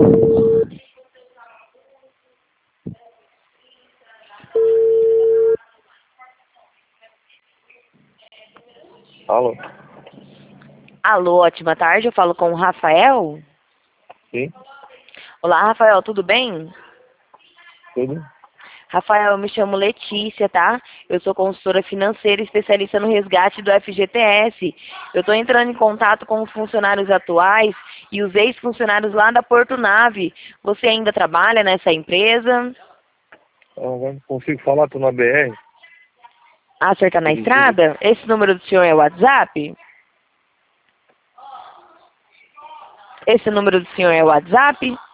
Alô? Alô, ótima tarde, eu falo com o Rafael. Sim? Olá, Rafael, tudo bem? Tudo? Rafael, eu me chamo Letícia, tá? Eu sou consultora financeira e especialista no resgate do FGTS. Eu estou entrando em contato com os funcionários atuais e os ex-funcionários lá da Porto Nave. Você ainda trabalha nessa empresa? Agora não consigo falar, tô na BR. Ah, você tá na Dirigindo. estrada? Esse número do senhor é o WhatsApp? Esse número do senhor é o WhatsApp?